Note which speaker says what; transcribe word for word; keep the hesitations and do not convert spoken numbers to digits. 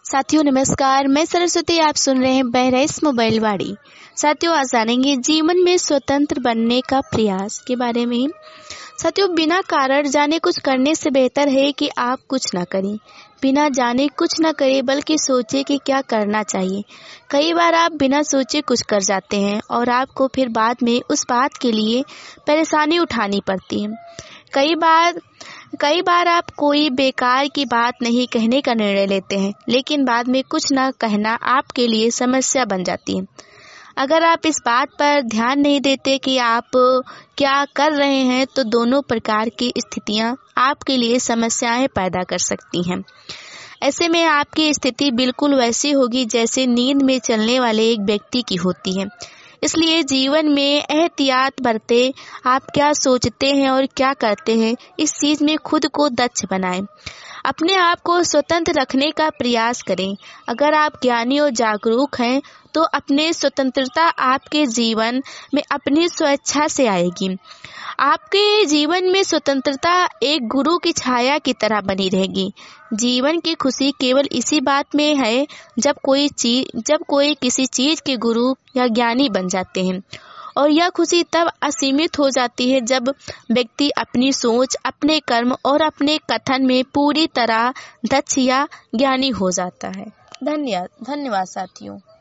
Speaker 1: साथियों नमस्कार, मैं सरस्वती। आप सुन रहे हैं बहराइच मोबाइल वाड़ी। साथियों आज जानेंगे जीवन में स्वतंत्र बनने का प्रयास के बारे में। साथियों बिना कारण जाने कुछ करने से बेहतर है कि आप कुछ ना करें। बिना जाने कुछ ना करें बल्कि सोचे कि क्या करना चाहिए। कई बार आप बिना सोचे कुछ कर जाते हैं और आपको फिर बाद में उस बात के लिए परेशानी उठानी पड़ती है। कई बार कई बार आप कोई बेकार की बात नहीं कहने का निर्णय लेते हैं, लेकिन बाद में कुछ ना कहना आपके लिए समस्या बन जाती है। अगर आप इस बात पर ध्यान नहीं देते कि आप क्या कर रहे हैं, तो दोनों प्रकार की स्थितियां आपके लिए समस्याएं पैदा कर सकती हैं। ऐसे में आपकी स्थिति बिल्कुल वैसी होगी जैसे नींद में चलने वाले एक व्यक्ति की होती है। इसलिए जीवन में एहतियात बरतें। आप क्या सोचते हैं और क्या करते हैं, इस चीज में खुद को दक्ष बनाएं। अपने आप को स्वतंत्र रखने का प्रयास करें। अगर आप ज्ञानी और जागरूक हैं तो अपने स्वतंत्रता आपके जीवन में अपनी स्वेच्छा से आएगी। आपके जीवन में स्वतंत्रता एक गुरु की छाया की तरह बनी रहेगी। जीवन की खुशी केवल इसी बात में है जब कोई चीज जब कोई किसी चीज के गुरु या ज्ञानी बन जाते हैं, और यह खुशी तब असीमित हो जाती है जब व्यक्ति अपनी सोच, अपने कर्म और अपने कथन में पूरी तरह दक्ष या ज्ञानी हो जाता है। धन्यवाद धन्यवाद साथियों।